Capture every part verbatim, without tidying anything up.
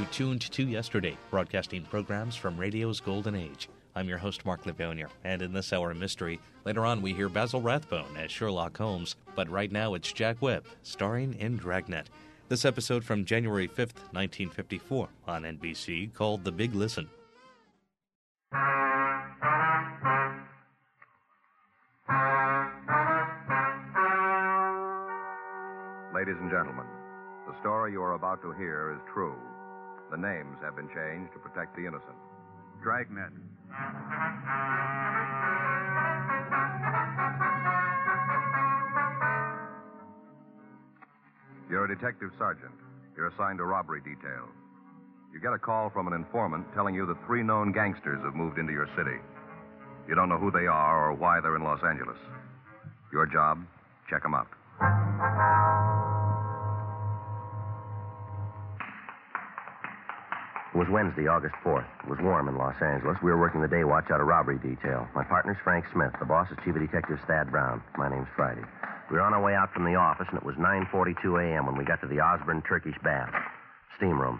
to Tuned to Yesterday, broadcasting programs from radio's golden age. I'm your host, Mark Livonia, and in this hour of mystery, later on we hear Basil Rathbone as Sherlock Holmes, but right now it's Jack Webb, starring in Dragnet. This episode from January fifth, nineteen fifty-four, on N B C, called The Big Listen. Ladies and gentlemen, the story you are about to hear is true. The names have been changed to protect the innocent. Dragnet. You're a detective sergeant. You're assigned to robbery detail. You get a call from an informant telling you that three known gangsters have moved into your city. You don't know who they are or why they're in Los Angeles. Your job, check them out. It was Wednesday, August fourth. It was warm in Los Angeles. We were working the day watch out of robbery detail. My partner's Frank Smith. The boss is Chief of Detectives Thad Brown. My name's Friday. We were on our way out from the office, and it was nine forty-two a.m. when we got to the Osborne Turkish Bath. Steam room.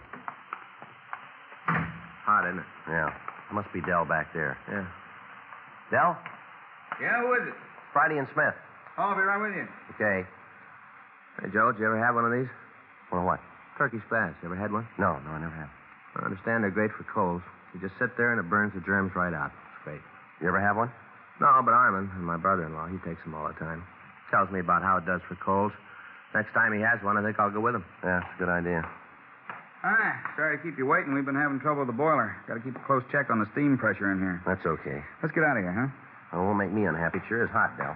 Hot, isn't it? Yeah. Must be Dell back there. Yeah. Dell? Yeah, who is it? Friday and Smith. Oh, I'll be right with you. Okay. Hey, Joe, did you ever have one of these? Well, what? Turkish baths. You ever had one? No, no, I never have. I understand they're great for colds. You just sit there and it burns the germs right out. It's great. You ever have one? No, but Armin, and my brother-in-law, he takes them all the time. Tells me about how it does for colds. Next time he has one, I think I'll go with him. Yeah, it's a good idea. Hi. Sorry to keep you waiting. We've been having trouble with the boiler. Got to keep a close check on the steam pressure in here. That's okay. Let's get out of here, huh? Well, it won't make me unhappy. It sure is hot, Dell.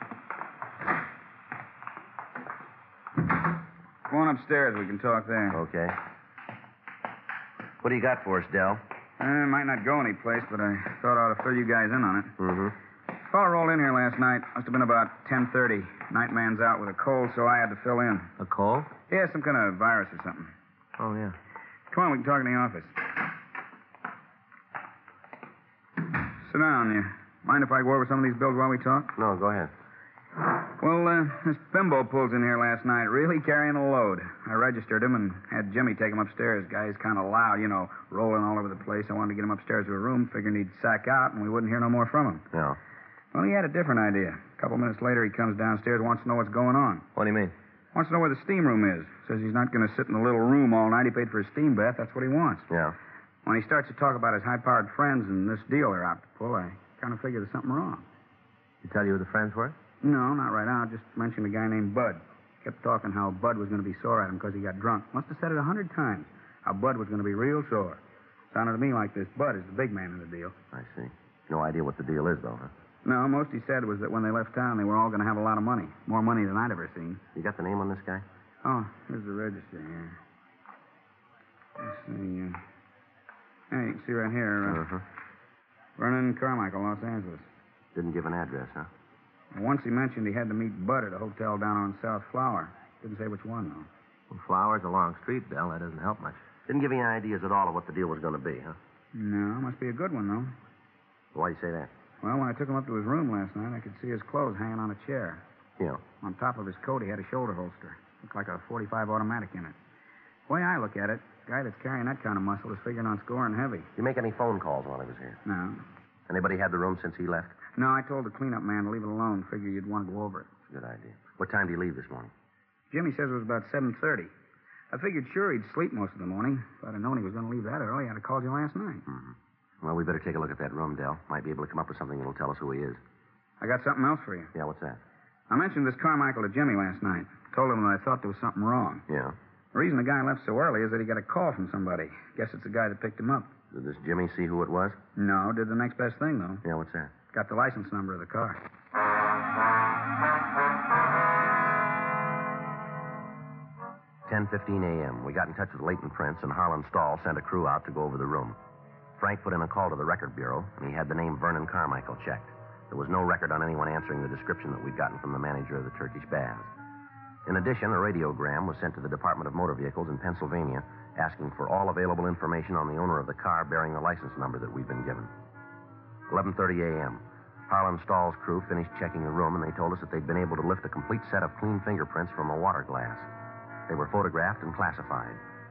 Go on upstairs. We can talk there. Okay. What do you got for us, Dell? Uh, might not go anyplace, but I thought I ought to fill you guys in on it. Mm-hmm. Fellow rolled in here last night. Must have been about ten thirty. Night man's out with a cold, so I had to fill in. A cold? Yeah, some kind of virus or something. Oh, yeah. Come on, we can talk in the office. Sit down. You mind if I go over some of these bills while we talk? No, go ahead. Well, uh, this bimbo pulls in here last night, really carrying a load. I registered him and had Jimmy take him upstairs. Guy's kind of loud, you know, rolling all over the place. I wanted to get him upstairs to a room, figuring he'd sack out, and we wouldn't hear no more from him. Yeah. Well, he had a different idea. A couple minutes later, he comes downstairs, wants to know what's going on. What do you mean? Wants to know where the steam room is. Says he's not going to sit in the little room all night. He paid for a steam bath. That's what he wants. Yeah. When he starts to talk about his high-powered friends and this deal they're out to pull, I kind of figure there's something wrong. He tell you who the friends were? No, not right now. Just mentioned a guy named Bud. Kept talking how Bud was going to be sore at him because he got drunk. Must have said it a hundred times. How Bud was going to be real sore. Sounded to me like this Bud is the big man in the deal. I see. No idea what the deal is, though, huh? No, most he said was that when they left town, they were all going to have a lot of money. More money than I'd ever seen. You got the name on this guy? Oh, here's the register here. Let's see. Uh... Hey, you can see right here. Uh, uh-huh. Vernon Carmichael, Los Angeles. Didn't give an address, huh? Once he mentioned he had to meet Bud at a hotel down on South Flower. Didn't say which one, though. Well, Flower's a long street, Dell. That doesn't help much. Didn't give you any ideas at all of what the deal was going to be, huh? No, must be a good one, though. Why do you say that? Well, when I took him up to his room last night, I could see his clothes hanging on a chair. Yeah. On top of his coat, he had a shoulder holster. Looked like a forty-five automatic in it. The way I look at it, the guy that's carrying that kind of muscle is figuring on scoring heavy. Did you make any phone calls while he was here? No. Anybody had the room since he left? No, I told the cleanup man to leave it alone. Figure you'd want to go over it. Good idea. What time did he leave this morning? Jimmy says it was about seven thirty. I figured sure he'd sleep most of the morning. If I'd have known he was going to leave that early, I'd have called you last night. Mm-hmm. Well, we better take a look at that room, Dell. Might be able to come up with something that'll tell us who he is. I got something else for you. Yeah, what's that? I mentioned this Carmichael to Jimmy last night. Told him that I thought there was something wrong. Yeah? The reason the guy left so early is that he got a call from somebody. Guess it's the guy that picked him up. Did this Jimmy see who it was? No, did the next best thing, though. Yeah, what's that? Got the license number of the car. ten fifteen a.m. We got in touch with Leighton Prince, and Harlan Stahl sent a crew out to go over the room. Frank put in a call to the record bureau, and he had the name Vernon Carmichael checked. There was no record on anyone answering the description that we'd gotten from the manager of the Turkish Baths. In addition, a radiogram was sent to the Department of Motor Vehicles in Pennsylvania asking for all available information on the owner of the car bearing the license number that we'd been given. eleven thirty a.m. Harlan Stahl's crew finished checking the room, and they told us that they'd been able to lift a complete set of clean fingerprints from a water glass. They were photographed and classified.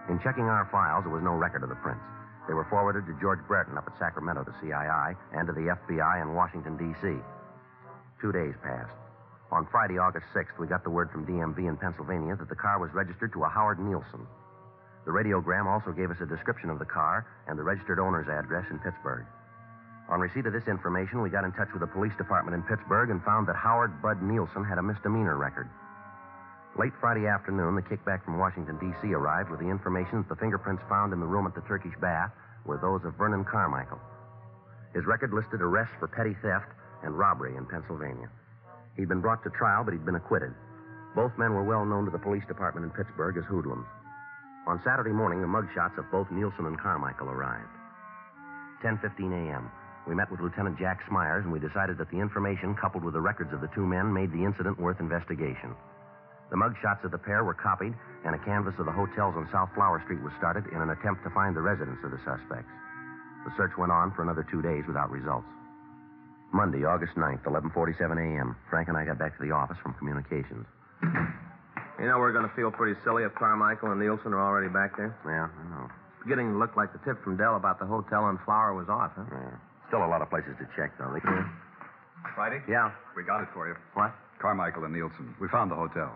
In checking our files, there was no record of the prints. They were forwarded to George Brereton up at Sacramento to C I I and to the F B I in Washington, D C Two days passed. On Friday, August sixth, we got the word from D M V in Pennsylvania that the car was registered to a Howard Nielsen. The radiogram also gave us a description of the car and the registered owner's address in Pittsburgh. On receipt of this information, we got in touch with the police department in Pittsburgh and found that Howard Bud Nielsen had a misdemeanor record. Late Friday afternoon, the kickback from Washington, D C arrived with the information that the fingerprints found in the room at the Turkish Bath were those of Vernon Carmichael. His record listed arrests for petty theft and robbery in Pennsylvania. He'd been brought to trial, but he'd been acquitted. Both men were well known to the police department in Pittsburgh as hoodlums. On Saturday morning, the mugshots of both Nielsen and Carmichael arrived. ten fifteen a.m. We met with Lieutenant Jack Smyers, and we decided that the information, coupled with the records of the two men, made the incident worth investigation. The mugshots of the pair were copied, and a canvass of the hotels on South Flower Street was started in an attempt to find the residence of the suspects. The search went on for another two days without results. Monday, August ninth, eleven forty-seven a.m. Frank and I got back to the office from communications. You know, we're going to feel pretty silly if Carmichael and Nielsen are already back there. Yeah, I know. It's beginning to look like the tip from Dell about the hotel on Flower was off, huh? Yeah. Still a lot of places to check, though. They... Yeah. Friday? Yeah. We got it for you. What? Carmichael and Nielsen. We found the hotel.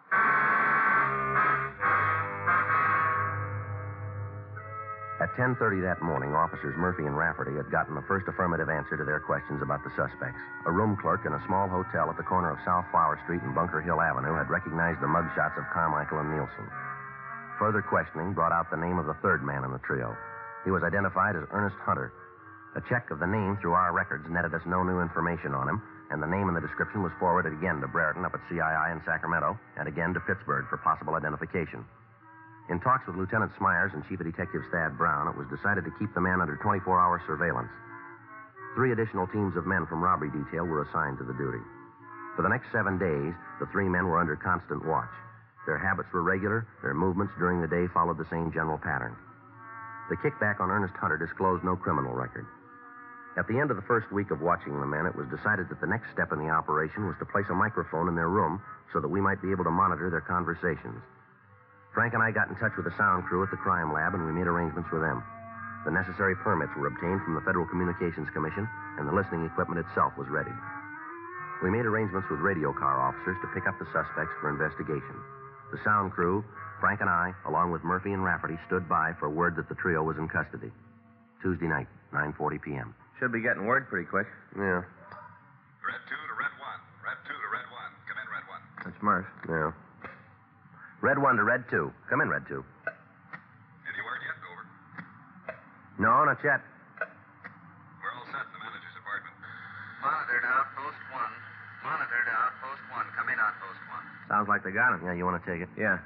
At ten thirty that morning, officers Murphy and Rafferty had gotten the first affirmative answer to their questions about the suspects. A room clerk in a small hotel at the corner of South Flower Street and Bunker Hill Avenue had recognized the mugshots of Carmichael and Nielsen. Further questioning brought out the name of the third man in the trio. He was identified as Ernest Hunter. A check of the name through our records netted us no new information on him, and the name and the description was forwarded again to Brereton up at C I I in Sacramento and again to Pittsburgh for possible identification. In talks with Lieutenant Smyers and Chief of Detectives Thad Brown, it was decided to keep the man under twenty-four hour surveillance. Three additional teams of men from robbery detail were assigned to the duty. For the next seven days, the three men were under constant watch. Their habits were regular, their movements during the day followed the same general pattern. The kickback on Ernest Hunter disclosed no criminal record. At the end of the first week of watching the men, it was decided that the next step in the operation was to place a microphone in their room so that we might be able to monitor their conversations. Frank and I got in touch with the sound crew at the crime lab, and we made arrangements with them. The necessary permits were obtained from the Federal Communications Commission, and the listening equipment itself was ready. We made arrangements with radio car officers to pick up the suspects for investigation. The sound crew, Frank and I, along with Murphy and Rafferty, stood by for word that the trio was in custody. Tuesday night, nine forty p.m. Should be getting word pretty quick. Yeah. Red two to red one. Red two to red one. Come in, red one. That's Murph. Yeah. Red one to red two. Come in, red two. Any word yet, Over? No, not yet. We're all set in the manager's apartment. Monitor to outpost one. Monitor to outpost one. Come in, outpost one. Sounds like they got him. Yeah, you want to take it? Yeah.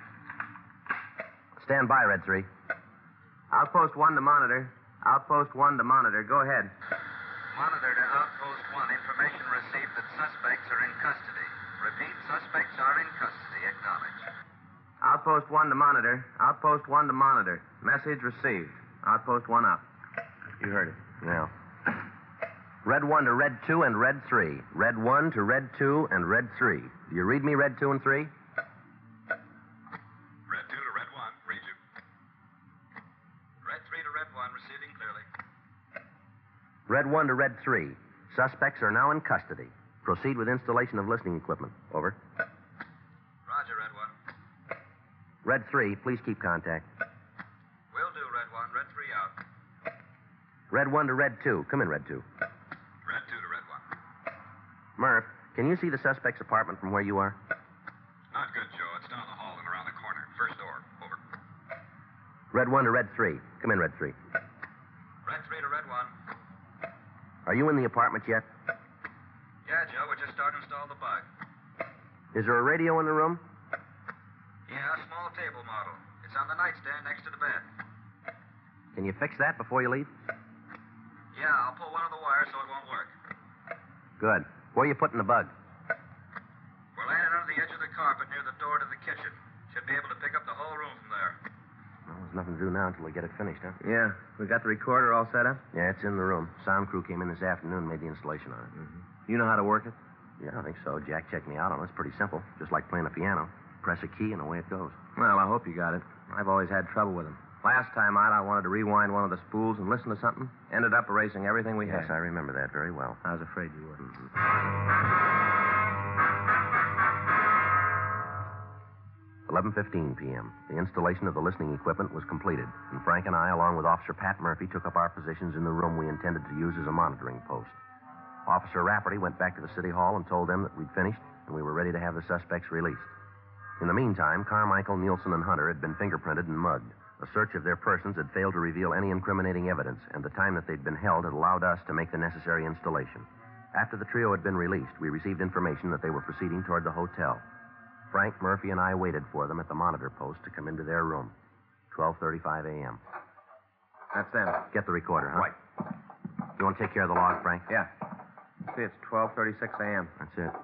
Stand by, red three. Outpost one to monitor. Outpost one to monitor. Go ahead. Monitor to outpost one. Information received that suspects are in custody. Repeat, suspects are in custody. Acknowledge. Outpost one to monitor. Outpost one to monitor. Message received. Outpost one up. You heard it. Yeah. Red one to red two and red three. Red one to red two and red three. Do you read me, red two and three? Red two to red one. Read you. Red three to red one. Receiving clearly. Red one to red three. Suspects are now in custody. Proceed with installation of listening equipment. Over. Roger, red one. Red three, please keep contact. Will do, red one. Red three out. Red one to red two. Come in, red two. Red two to red one. Murph, can you see the suspect's apartment from where you are? Not good, Joe. It's down the hall and around the corner. First door. Over. Red one to red three. Come in, red three. Red three to red one. Are you in the apartment yet? Yeah, Joe. We're just starting to install the bug. Is there a radio in the room? Yeah, a small table model. It's on the nightstand next to the bed. Can you fix that before you leave? Yeah, I'll pull one of the wires so it won't work. Good. Where are you putting the bug? We're laying it under the edge of the carpet near the door to the kitchen. Should be able to pick up the whole room from there. Well, there's nothing to do now until we get it finished, huh? Yeah. We got the recorder all set up? Yeah, it's in the room. Sound crew came in this afternoon and made the installation on it. Mm-hmm. You know how to work it? Yeah, I think so. Jack checked me out on it. It's pretty simple, just like playing a piano. press a key, and away it goes. Well, I hope you got it. I've always had trouble with them. Last time out, I wanted to rewind one of the spools and listen to something. Ended up erasing everything we Yes, had. I remember that very well. I was afraid you would. Mm-hmm. eleven fifteen p.m. The installation of the listening equipment was completed, and Frank and I, along with Officer Pat Murphy, took up our positions in the room we intended to use as a monitoring post. Officer Rafferty went back to the city hall and told them that we'd finished and we were ready to have the suspects released. In the meantime, Carmichael, Nielsen, and Hunter had been fingerprinted and mugged. A search of their persons had failed to reveal any incriminating evidence, and the time that they'd been held had allowed us to make the necessary installation. After the trio had been released, we received information that they were proceeding toward the hotel. Frank, Murphy, and I waited for them at the monitor post to come into their room. twelve thirty-five a.m. That's them. Get the recorder, huh? Right. You want to take care of the log, Frank? Yeah. See, it's twelve thirty-six a.m. That's it.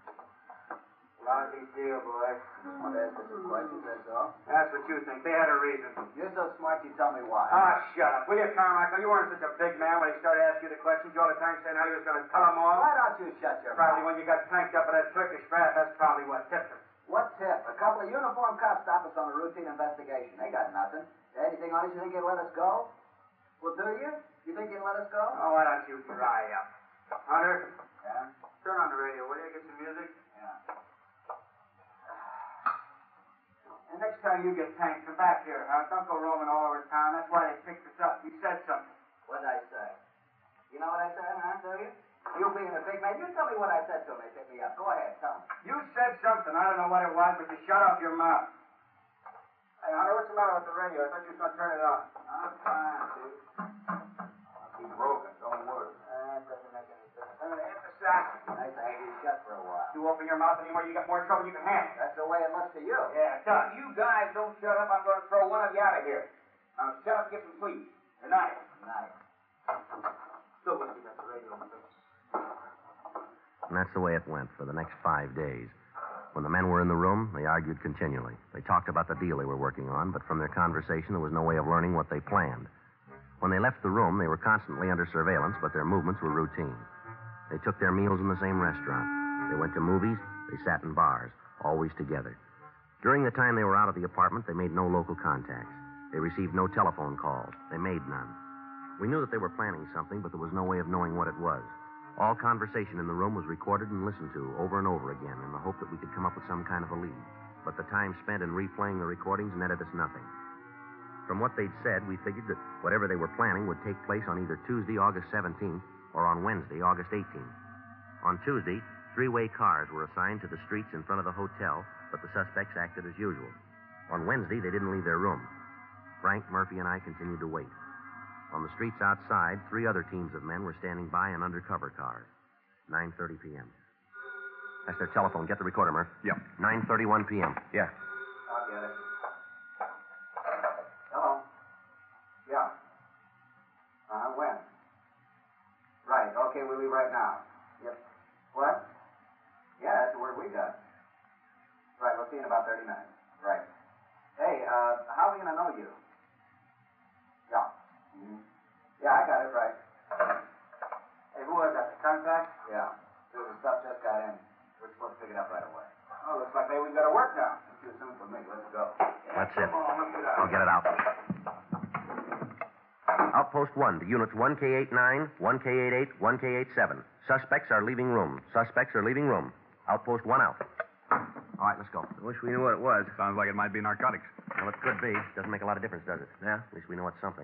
Lousy deal, boy. Just want to ask you some questions, that's all. That's what you think. They had a reason. You're so smart, you tell me why. Ah, shut up. Will you, Carmichael? You weren't such a big man when he started asking you the questions. You all the time saying how he was going to tell them all. Why don't you shut your Probably mouth? when you got tanked up in that Turkish bath, that's probably what tipped him. What tip? A couple of uniformed cops stop us on a routine investigation. They got nothing. Anything on us, you think you'll let us go? Well, do you? You think you'll let us go? Oh, why don't you dry up? Hunter, Yeah? turn on the radio, will you? Get some music? Yeah. And next time you get tanked, come back here, huh? Don't go roaming all over town. That's why they picked us up. You said something. What'd I say? You know what I said, huh? Do you? You being a big man, you tell me what I said to him. They picked me up. Go ahead, tell me. You said something. I don't know what it was, but you shut off your mouth. Hey, Hunter, what's the matter with the radio? I thought you was going to turn it on. I'm fine, dude. I'll be broken. Don't worry. That doesn't make any sense. I'm going to hit the sack. Nice to have you shut for a while. You open your mouth anymore, you got more trouble than you can handle. That's the way it looks to you. Yeah, it does. You guys don't shut up, I'm going to throw one of you out of here. Now, shut up and get some sleep. Good night. Nice. Still wish you got the radio on. And that's the way it went for the next five days. When the men were in the room, they argued continually. They talked about the deal they were working on, but from their conversation, there was no way of learning what they planned. When they left the room, they were constantly under surveillance, but their movements were routine. They took their meals in the same restaurant. They went to movies. They sat in bars, always together. During the time they were out of the apartment, they made no local contacts. They received no telephone calls. They made none. We knew that they were planning something, but there was no way of knowing what it was. All conversation in the room was recorded and listened to over and over again in the hope that we could come up with some kind of a lead. But the time spent in replaying the recordings netted us nothing. From what they'd said, we figured that whatever they were planning would take place on either Tuesday, August seventeenth, or on Wednesday, August eighteenth. On Tuesday, three-way cars were assigned to the streets in front of the hotel, but the suspects acted as usual. On Wednesday, they didn't leave their room. Frank, Murphy, and I continued to wait. On the streets outside, three other teams of men were standing by in undercover cars. nine thirty p.m. That's their telephone. Get the recorder, Murph. Yep. nine thirty-one p.m. Yeah. I'll get it. Hello? Yeah. Uh, when? Right, okay, we'll leave right now. Yep. What? Yeah, that's the word we got. Right, we'll see you in about thirty minutes. Right. Hey, uh, how are we going to know you? Yeah. Mm-hmm. Yeah, I got it right. Hey, who was that? The contact? Yeah. The stuff just got in. We're supposed to pick it up right away. Oh, looks like maybe we've got to work now. It's too soon for me. Let's go. That's it. Come on, let's get out. I'll get it out. Outpost one to units one K eighty-nine, one K eighty-eight, one K eighty-seven. Suspects are leaving room. Suspects are leaving room. Outpost one out. All right, let's go. I wish we knew what it was. Sounds like it might be narcotics. Well, it could be. Doesn't make a lot of difference, does it? Yeah? At least we know it's something.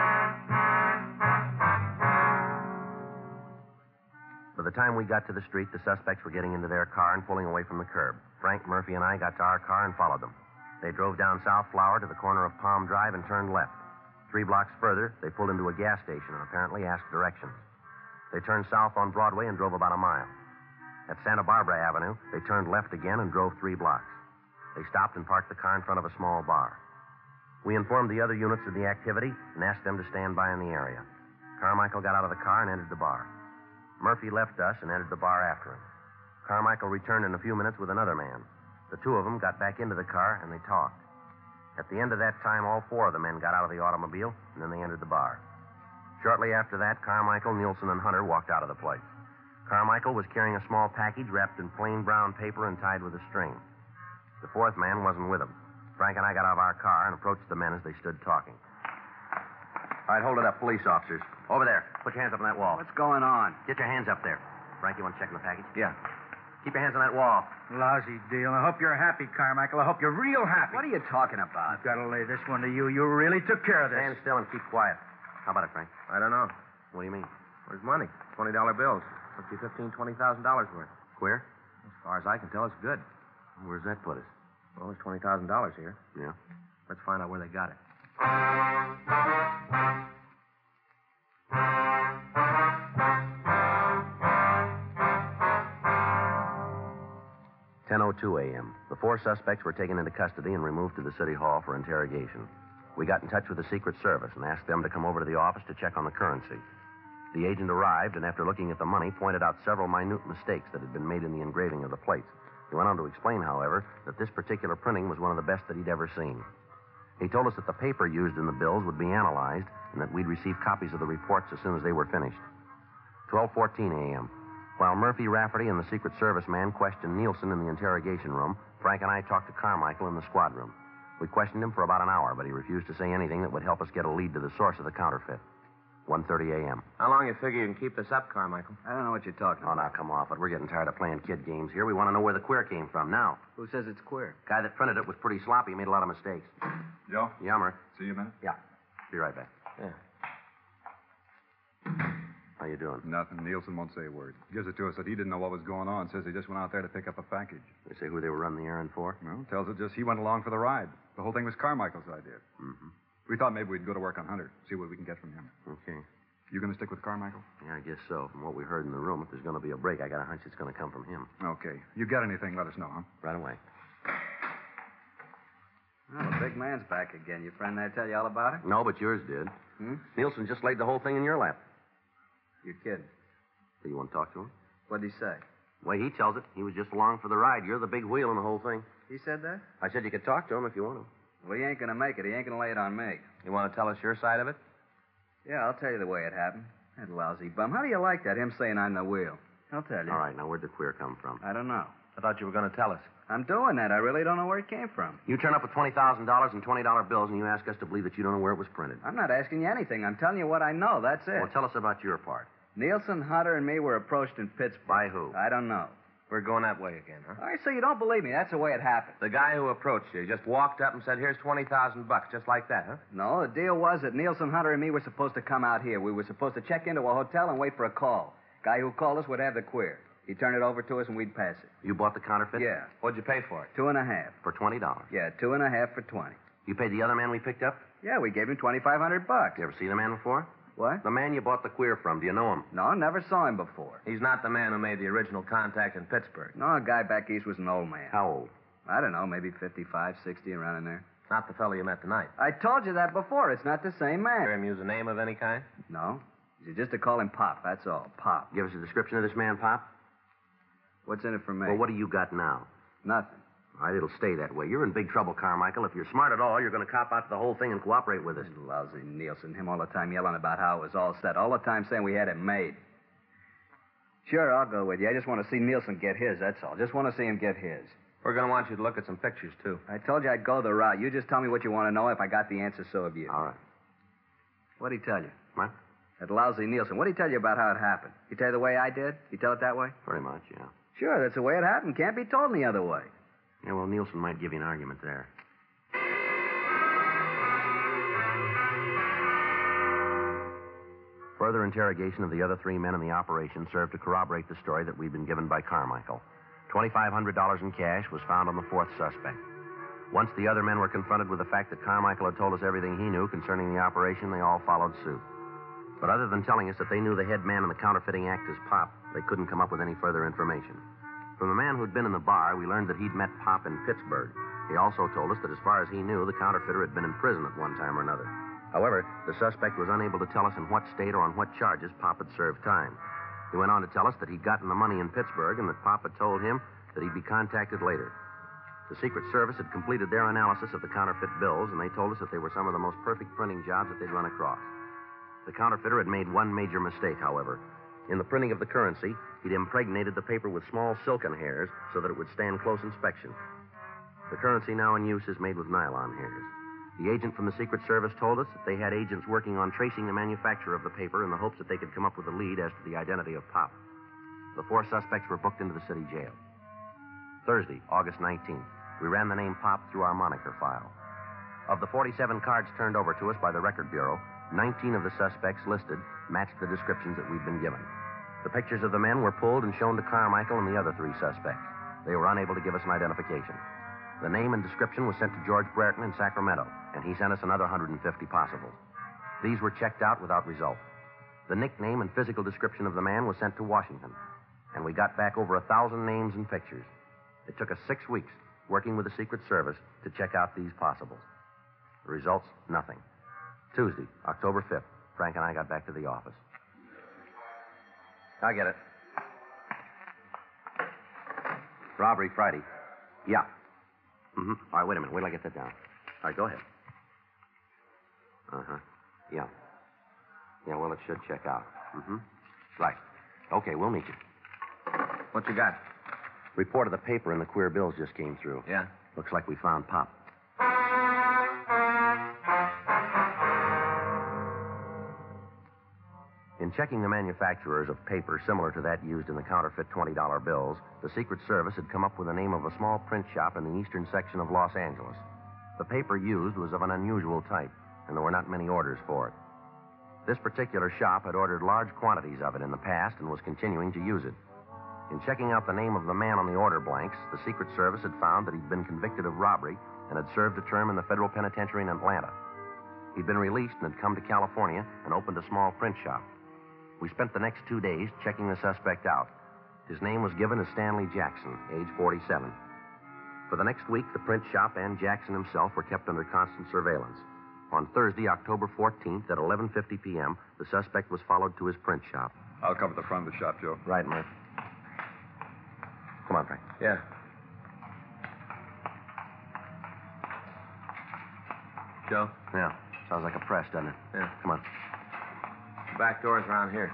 By the time we got to the street, the suspects were getting into their car and pulling away from the curb. Frank, Murphy, and I got to our car and followed them. They drove down South Flower to the corner of Palm Drive and turned left. Three blocks further, they pulled into a gas station and apparently asked directions. They turned south on Broadway and drove about a mile. At Santa Barbara Avenue, they turned left again and drove three blocks. They stopped and parked the car in front of a small bar. We informed the other units of the activity and asked them to stand by in the area. Carmichael got out of the car and entered the bar. Murphy left us and entered the bar after him. Carmichael returned in a few minutes with another man. The two of them got back into the car and they talked. At the end of that time, all four of the men got out of the automobile, and then they entered the bar. Shortly after that, Carmichael, Nielsen, and Hunter walked out of the place. Carmichael was carrying a small package wrapped in plain brown paper and tied with a string. The fourth man wasn't with them. Frank and I got out of our car and approached the men as they stood talking. All right, hold it up, police officers. Over there. Put your hands up on that wall. What's going on? Get your hands up there. Frank, you want to check in the package? Yeah. Keep your hands on that wall. Lousy deal. I hope you're happy, Carmichael. I hope you're real happy. What are you talking about? I've got to lay this one to you. You really took care of this. Stand still and keep quiet. How about it, Frank? I don't know. What do you mean? Where's money? twenty dollar bills. Must be fifteen, twenty thousand dollars worth. Queer? As far as I can tell, it's good. Where's that put us? Well, there's twenty thousand dollars here. Yeah. Let's find out where they got it. ten oh two a.m. The four suspects were taken into custody and removed to the city hall for interrogation. We got in touch with the Secret Service and asked them to come over to the office to check on the currency. The agent arrived and, after looking at the money, pointed out several minute mistakes that had been made in the engraving of the plates. He went on to explain, however, that this particular printing was one of the best that he'd ever seen. He told us that the paper used in the bills would be analyzed and that we'd receive copies of the reports as soon as they were finished. twelve fourteen a.m. While Murphy, Rafferty, and the Secret Service man questioned Nielsen in the interrogation room, Frank and I talked to Carmichael in the squad room. We questioned him for about an hour, but he refused to say anything that would help us get a lead to the source of the counterfeit. one thirty a.m. How long you figure you can keep this up, Carmichael? I don't know what you're talking Oh, about. now, come off it. We're getting tired of playing kid games here. We want to know where the queer came from now. Who says it's queer? Guy that printed it was pretty sloppy. He made a lot of mistakes. Joe? Yummer. See you a minute? Yeah. Be right back. Yeah. How you doing? Nothing. Nielsen won't say a word. Gives it to us that he didn't know what was going on. Says he just went out there to pick up a package. They say who they were running the errand for? Well, tells it just he went along for the ride. The whole thing was Carmichael's idea. Mm-hmm. We thought maybe we'd go to work on Hunter, see what we can get from him. Okay. You going to stick with Carmichael? Yeah, I guess so. From what we heard in the room, if there's going to be a break, I got a hunch it's going to come from him. Okay. You get anything, let us know, huh? Right away. Well, the big man's back again. Your friend there tell you all about it? No, but yours did. Hmm? Nielsen just laid the whole thing in your lap. You're kidding. Do you want to talk to him? What'd he say? The way he tells it, he was just along for the ride. You're the big wheel in the whole thing. He said that? I said you could talk to him if you want to. Well, he ain't gonna make it. He ain't gonna lay it on me. You want to tell us your side of it? Yeah, I'll tell you the way it happened. That lousy bum. How do you like that, him saying I'm the wheel? I'll tell you. All right, now where'd the queer come from? I don't know. I thought you were going to tell us. I'm doing that. I really don't know where it came from. You turn up with twenty thousand dollars in twenty dollar bills, and you ask us to believe that you don't know where it was printed. I'm not asking you anything. I'm telling you what I know. That's it. Well, tell us about your part. Nielsen, Hunter, and me were approached in Pittsburgh. By who? I don't know. We're going that way again, huh? All right, so you don't believe me. That's the way it happened. The guy who approached you just walked up and said, here's twenty thousand bucks, just like that, huh? No, the deal was that Nielsen, Hunter, and me were supposed to come out here. We were supposed to check into a hotel and wait for a call. Guy who called us would have the queer. He'd turn it over to us and we'd pass it. You bought the counterfeit? Yeah. What'd you pay for it? Two and a half. For twenty dollars? Yeah, two and a half for twenty. You paid the other man we picked up? Yeah, we gave him twenty-five hundred bucks. You ever see the man before? What? The man you bought the queer from. Do you know him? No, never saw him before. He's not the man who made the original contact in Pittsburgh. No, a guy back east was an old man. How old? I don't know, maybe fifty-five, sixty, around in there. Not the fellow you met tonight. I told you that before. It's not the same man. Hear him use a name of any kind? No. You just to call him Pop, that's all. Pop. Give us a description of this man, Pop? What's in it for me? Well, what do you got now? Nothing. All right, it'll stay that way. You're in big trouble, Carmichael. If you're smart at all, you're going to cop out to the whole thing and cooperate with us. Lousy Nielsen. Him all the time yelling about how it was all set. All the time saying we had it made. Sure, I'll go with you. I just want to see Nielsen get his, that's all. Just want to see him get his. We're going to want you to look at some pictures, too. I told you I'd go the route. You just tell me what you want to know. If I got the answer, so have you. All right. What'd he tell you? What? That lousy Nielsen. What'd he tell you about how it happened? He tell you the way I did? He tell it that way? Very much, yeah. Sure, that's the way it happened. Can't be told any other way. Yeah, well, Nielsen might give you an argument there. Further interrogation of the other three men in the operation served to corroborate the story that we'd been given by Carmichael. twenty-five hundred dollars in cash was found on the fourth suspect. Once the other men were confronted with the fact that Carmichael had told us everything he knew concerning the operation, they all followed suit. But other than telling us that they knew the head man in the counterfeiting act as Pop, they couldn't come up with any further information. From the man who'd been in the bar, we learned that he'd met Pop in Pittsburgh. He also told us that as far as he knew, the counterfeiter had been in prison at one time or another. However, the suspect was unable to tell us in what state or on what charges Pop had served time. He went on to tell us that he'd gotten the money in Pittsburgh and that Pop had told him that he'd be contacted later. The Secret Service had completed their analysis of the counterfeit bills, and they told us that they were some of the most perfect printing jobs that they'd run across. The counterfeiter had made one major mistake, however. In the printing of the currency, he'd impregnated the paper with small silken hairs so that it would stand close inspection. The currency now in use is made with nylon hairs. The agent from the Secret Service told us that they had agents working on tracing the manufacturer of the paper in the hopes that they could come up with a lead as to the identity of Pop. The four suspects were booked into the city jail. Thursday, August nineteenth, we ran the name Pop through our moniker file. Of the forty-seven cards turned over to us by the Record Bureau, nineteen of the suspects listed matched the descriptions that we'd been given. The pictures of the men were pulled and shown to Carmichael and the other three suspects. They were unable to give us an identification. The name and description was sent to George Brereton in Sacramento, and he sent us another one hundred fifty possibles. These were checked out without result. The nickname and physical description of the man was sent to Washington, and we got back over a thousand names and pictures. It took us six weeks, working with the Secret Service, to check out these possibles. The results, nothing. Tuesday, October fifth, Frank and I got back to the office. I get it. Robbery Friday. Yeah. Mm-hmm. All right, wait a minute. Wait till I get that down. All right, go ahead. Uh-huh. Yeah. Yeah, well, it should check out. Mm-hmm. Right. Okay, we'll meet you. What you got? Report of the paper and the queer bills just came through. Yeah? Looks like we found Pop. In checking the manufacturers of paper similar to that used in the counterfeit twenty dollar bills, the Secret Service had come up with the name of a small print shop in the eastern section of Los Angeles. The paper used was of an unusual type, and there were not many orders for it. This particular shop had ordered large quantities of it in the past and was continuing to use it. In checking out the name of the man on the order blanks, the Secret Service had found that he'd been convicted of robbery and had served a term in the federal penitentiary in Atlanta. He'd been released and had come to California and opened a small print shop. We spent the next two days checking the suspect out. His name was given as Stanley Jackson, age forty-seven. For the next week, the print shop and Jackson himself were kept under constant surveillance. On Thursday, October fourteenth, at eleven fifty p.m., the suspect was followed to his print shop. I'll cover the front of the shop, Joe. Right, Murph. Come on, Frank. Yeah. Joe? Yeah. Sounds like a press, doesn't it? Yeah. Come on. The back door's around here.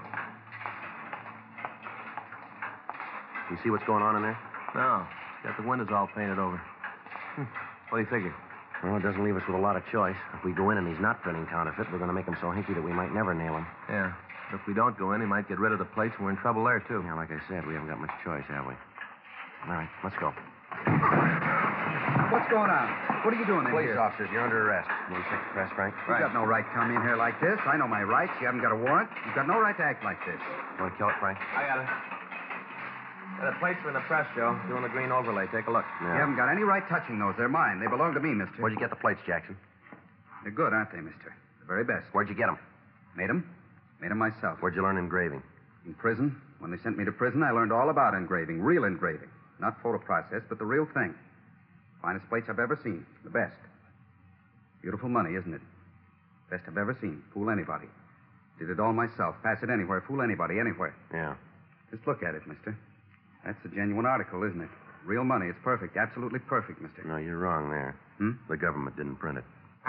You see what's going on in there? No. Got the windows all painted over. Hm. What do you figure? Well, it doesn't leave us with a lot of choice. If we go in and he's not printing counterfeit, we're going to make him so hinky that we might never nail him. Yeah. But if we don't go in, he might get rid of the plates, and we're in trouble there, too. Yeah, like I said, we haven't got much choice, have we? All right, let's go. What's going on? What are you doing in Police here? officers, you're under arrest. You want to check the press, Frank? You've got no right to come in here like this. I know my rights. You haven't got a warrant. You've got no right to act like this. You want to kill it, Frank? I got it. Yeah, the plates are in the press, Joe. Doing the green overlay. Take a look. Yeah. You haven't got any right touching those. They're mine. They belong to me, mister. Where'd you get the plates, Jackson? They're good, aren't they, mister? The very best. Where'd you get them? Made them? Made them myself. Where'd you learn engraving? In prison. When they sent me to prison, I learned all about engraving. Real engraving. Not photo process, but the real thing. Finest plates I've ever seen. The best. Beautiful money, isn't it? Best I've ever seen. Fool anybody. Did it all myself. Pass it anywhere. Fool anybody, anywhere. Yeah. Just look at it, mister. That's a genuine article, isn't it? Real money. It's perfect. Absolutely perfect, mister. No, you're wrong there. Hmm? The government didn't print it.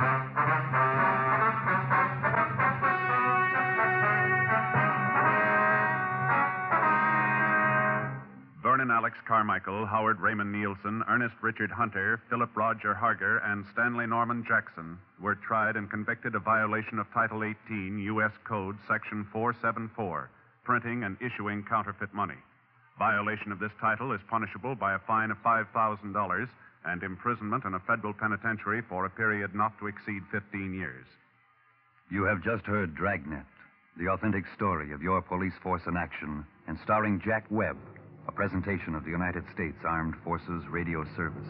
Vernon Alex Carmichael, Howard Raymond Nielsen, Ernest Richard Hunter, Philip Roger Harger, and Stanley Norman Jackson were tried and convicted of violation of Title eighteen, U S Code, Section four seventy-four, printing and issuing counterfeit money. Violation of this title is punishable by a fine of five thousand dollars and imprisonment in a federal penitentiary for a period not to exceed fifteen years. You have just heard Dragnet, the authentic story of your police force in action, and starring Jack Webb, a presentation of the United States Armed Forces Radio Service.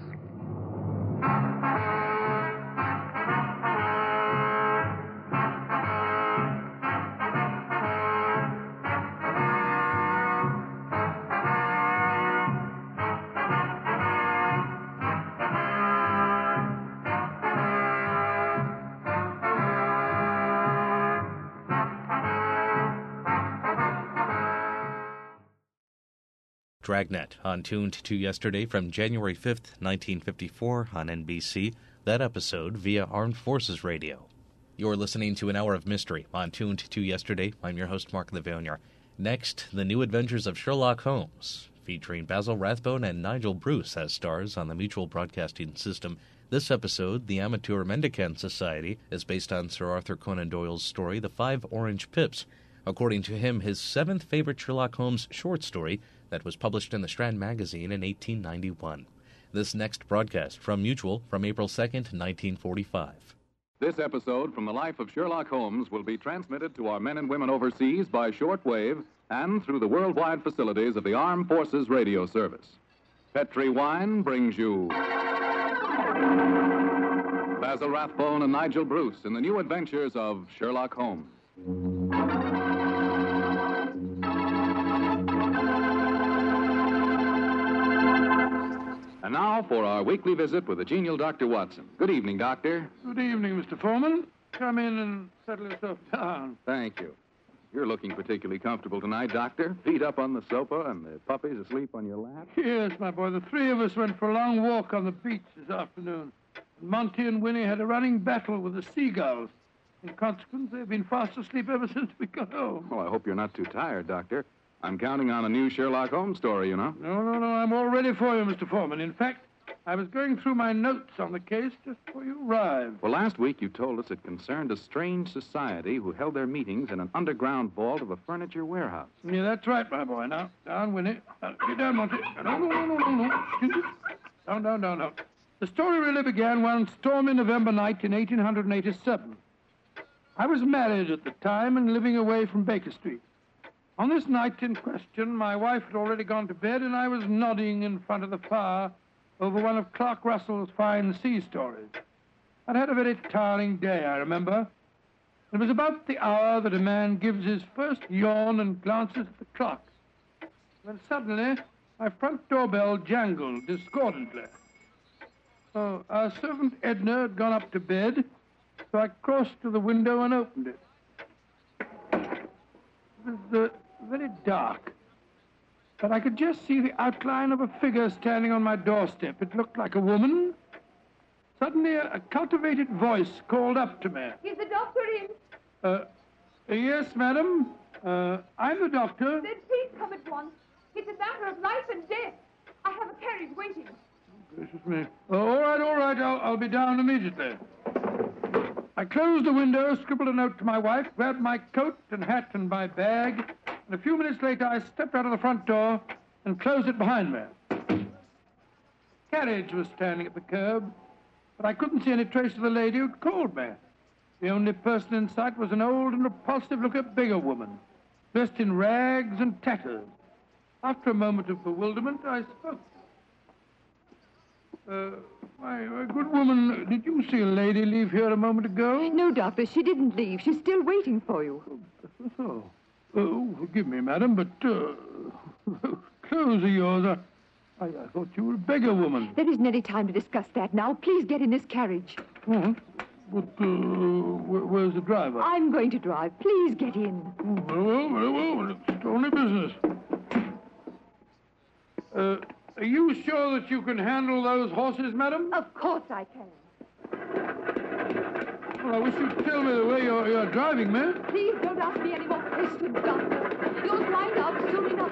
Dragnet on Tuned to Yesterday from January fifth, nineteen fifty-four on N B C, that episode via Armed Forces Radio. You're listening to an hour of mystery on Tuned to Yesterday. I'm your host, Mark Livonia. Next, the new adventures of Sherlock Holmes, featuring Basil Rathbone and Nigel Bruce as stars on the Mutual Broadcasting System. This episode, The Amateur Mendicant Society, is based on Sir Arthur Conan Doyle's story, The Five Orange Pips. According to him, his seventh favorite Sherlock Holmes short story that was published in the Strand magazine in eighteen ninety-one. This next broadcast from Mutual from April second, nineteen forty-five. This episode from the life of Sherlock Holmes will be transmitted to our men and women overseas by shortwave and through the worldwide facilities of the Armed Forces Radio Service. Petri Wine brings you Basil Rathbone and Nigel Bruce in the new adventures of Sherlock Holmes. And now for our weekly visit with the genial Doctor Watson. Good evening, Doctor. Good evening, Mister Foreman. Come in and settle yourself down. Thank you. You're looking particularly comfortable tonight, Doctor. Feet up on the sofa and the puppies asleep on your lap. Yes, my boy. The three of us went for a long walk on the beach this afternoon. Monty and Winnie had a running battle with the seagulls. In consequence, they've been fast asleep ever since we got home. Well, I hope you're not too tired, Doctor. I'm counting on a new Sherlock Holmes story, you know. No, no, no. I'm all ready for you, Mister Foreman. In fact, I was going through my notes on the case just before you arrived. Well, last week you told us it concerned a strange society who held their meetings in an underground vault of a furniture warehouse. Yeah, that's right, my boy. Now, down, Winnie. Now, get down, Monty. No, no, no, no, no, no. Down, down, down, down. The story really began one stormy November night in eighteen eighty-seven. I was married at the time and living away from Baker Street. On this night in question, my wife had already gone to bed, and I was nodding in front of the fire over one of Clark Russell's fine sea stories. I'd had a very tiring day, I remember. It was about the hour that a man gives his first yawn and glances at the clock, when suddenly my front doorbell jangled discordantly. Oh, our servant Edna had gone up to bed, so I crossed to the window and opened it. It was uh, very dark, but I could just see the outline of a figure standing on my doorstep. It looked like a woman. Suddenly, a, a cultivated voice called up to me. Is the doctor in? Uh, yes, madam. Uh, I'm the doctor. Then please come at once. It's a matter of life and death. I have a carriage waiting. Gracious me. Uh, all right, all right. I'll, I'll be down immediately. I closed the window, scribbled a note to my wife, grabbed my coat and hat and my bag, and a few minutes later I stepped out of the front door and closed it behind me. Carriage was standing at the curb, but I couldn't see any trace of the lady who'd called me. The only person in sight was an old and repulsive-looking bigger woman, dressed in rags and tatters. After a moment of bewilderment, I spoke. Uh, my, my good woman, did you see a lady leave here a moment ago? No, Doctor, she didn't leave. She's still waiting for you. Oh, oh forgive me, madam, but uh, clothes of yours, I, I, I thought you were a beggar woman. There isn't any time to discuss that now. Please get in this carriage. Oh, but uh, where, where's the driver? I'm going to drive. Please get in. Oh, very well, very well. It's only business. Uh... Are you sure that you can handle those horses, madam? Of course I can. Well, I wish you'd tell me the way you're, you're driving, ma'am. Please don't ask me any more questions, Doctor. You'll find out soon enough.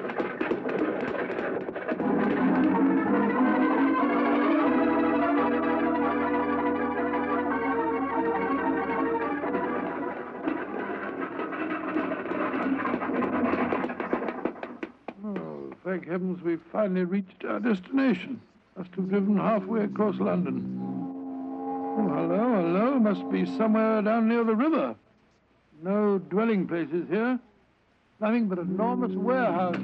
Thank heavens we've finally reached our destination. Must have driven halfway across London. Oh, hello, hello. Must be somewhere down near the river. No dwelling places here. Nothing but an enormous warehouse.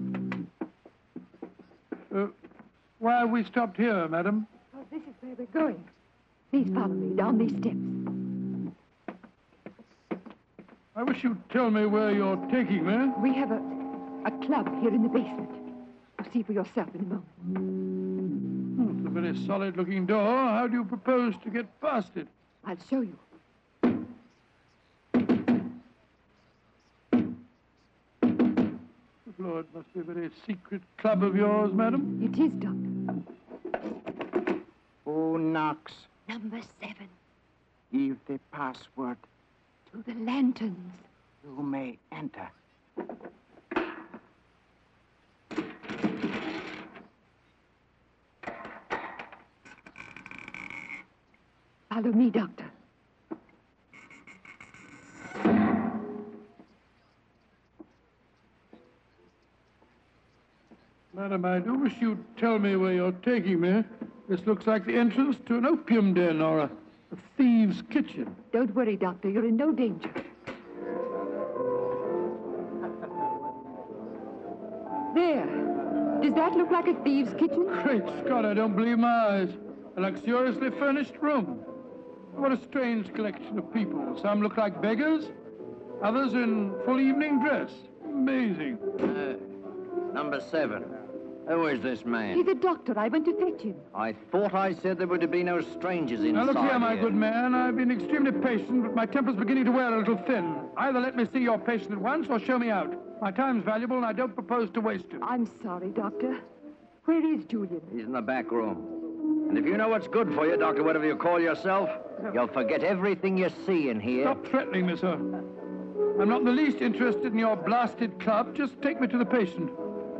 Uh, why have we stopped here, madam? Oh, this is where we're going. Please follow me down these steps. I wish you'd tell me where you're taking me. We have a... a club here in the basement. You'll see for yourself in a moment. Oh, it's a very solid-looking door. How do you propose to get past it? I'll show you. Good Lord, it must be a very secret club of yours, madam. It is, Doctor. Who knocks? Number seven. Give the password. To the lanterns. You may enter. Follow me, Doctor. Madam, I do wish you'd tell me where you're taking me. This looks like the entrance to an opium den or a, a thieves' kitchen. Don't worry, Doctor. You're in no danger. There. Does that look like a thieves' kitchen? Great Scott, I don't believe my eyes. A luxuriously furnished room. What a strange collection of people. Some look like beggars, others in full evening dress. Amazing. Uh, number seven. Who is this man? He's a doctor. I went to fetch him. I thought I said there were to be no strangers inside. Now, look here, my here. good man. I've been extremely patient, but my temper's beginning to wear a little thin. Either let me see your patient at once or show me out. My time's valuable, and I don't propose to waste it. I'm sorry, Doctor. Where is Julian? He's in the back room. And if you know what's good for you, Doctor, whatever you call yourself, you'll forget everything you see in here. Stop threatening me, sir. I'm not in the least interested in your blasted club. Just take me to the patient.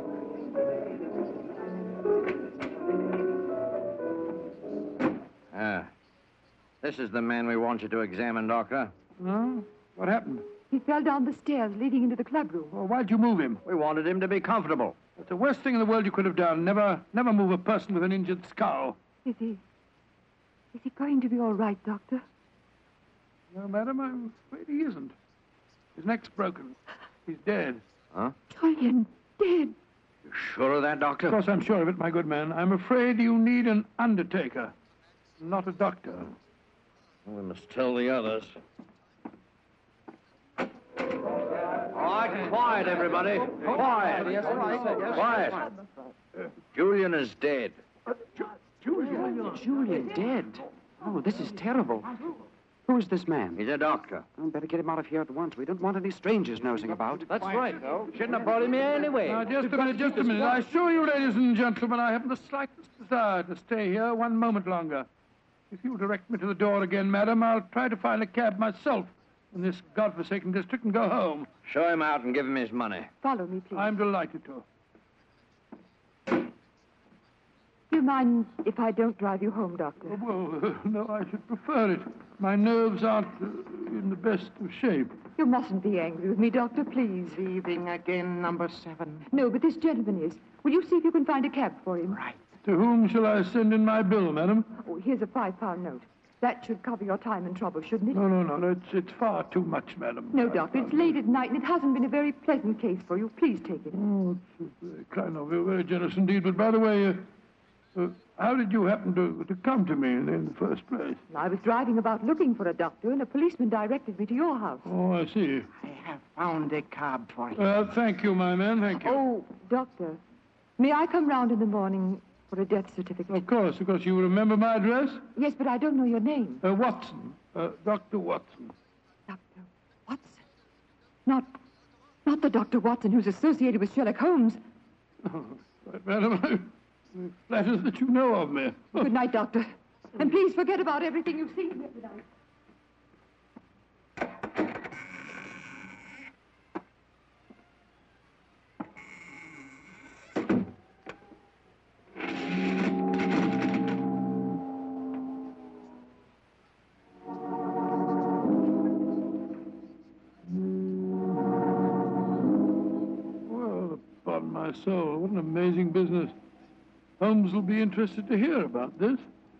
Ah. This is the man we want you to examine, Doctor. Oh? What happened? He fell down the stairs leading into the clubroom. Well, why'd you move him? We wanted him to be comfortable. It's the worst thing in the world you could have done. Never, never move a person with an injured skull. Is he... Is he going to be all right, Doctor? No, madam, I'm afraid he isn't. His neck's broken. He's dead. Huh? Julian, dead. You sure of that, Doctor? Of course I'm sure of it, my good man. I'm afraid you need an undertaker, not a doctor. We must tell the others. All right, quiet, everybody. Quiet. Quiet. Julian is dead. Julian? Julian dead? Oh, this is terrible. Who is this man? He's a doctor. Oh, better get him out of here at once. We don't want any strangers nosing about. That's right, though. Shouldn't have brought him here anyway. Now, just a minute, just a minute. I assure you, ladies and gentlemen, I haven't the slightest desire to stay here one moment longer. If you'll direct me to the door again, madam, I'll try to find a cab myself in this godforsaken district and go home. Show him out and give him his money. Follow me, please. I'm delighted to. Do you mind if I don't drive you home, Doctor? Oh, well, uh, no, I should prefer it. My nerves aren't uh, in the best of shape. You mustn't be angry with me, Doctor, please. Leaving again, number seven. No, but this gentleman is. Will you see if you can find a cab for him? Right. To whom shall I send in my bill, madam? Oh, here's a five-pound note. That should cover your time and trouble, shouldn't it? No, no, no, no. It's, it's far too much, madam. No, Doctor, it's late at night, and it hasn't been a very pleasant case for you. Please take it. Oh, it's very kind of you, very generous indeed. But by the way, uh, uh, how did you happen to, to come to me in, in the first place? I was driving about looking for a doctor, and a policeman directed me to your house. Oh, I see. I have found a cab for you. Well, thank you, my man, thank you. Oh, Doctor, may I come round in the morning for a death certificate? Of course, of course. You remember my address? Yes, but I don't know your name. Uh, Watson. Uh, Doctor Watson. Doctor Watson? Not, not the Doctor Watson who's associated with Sherlock Holmes. Oh, right, madam. I'm flattered that you know of me. Good night, Doctor. And please forget about everything you've seen here tonight. My soul, what an amazing business. Holmes will be interested to hear about this.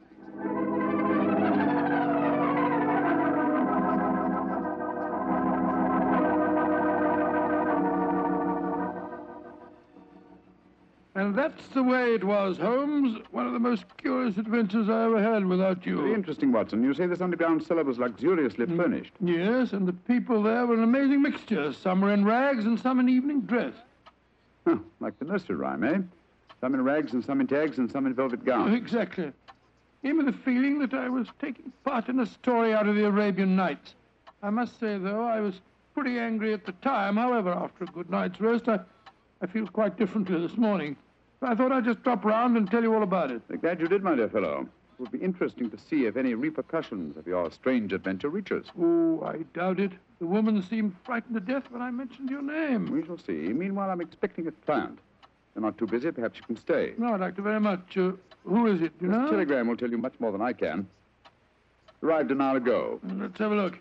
And that's the way it was, Holmes. One of the most curious adventures I ever had without you. Very interesting, Watson. You say this underground cellar was luxuriously Mm. furnished. Yes, and the people there were an amazing mixture. Some were in rags and some in evening dress. Huh, like the nursery rhyme, eh? Some in rags and some in tags and some in velvet gowns. Oh, exactly. Gave me the feeling that I was taking part in a story out of the Arabian Nights. I must say, though, I was pretty angry at the time. However, after a good night's rest, I, I feel quite differently this morning. So I thought I'd just drop round and tell you all about it. I'm glad you did, my dear fellow. It would be interesting to see if any repercussions of your strange adventure reach us. Oh, I doubt it. The woman seemed frightened to death when I mentioned your name. We shall see. Meanwhile, I'm expecting a client. You're not too busy. Perhaps you can stay. No, I'd like to very much. Uh, who is it, do you This know? telegram will tell you much more than I can. Arrived an hour ago. Let's have a look.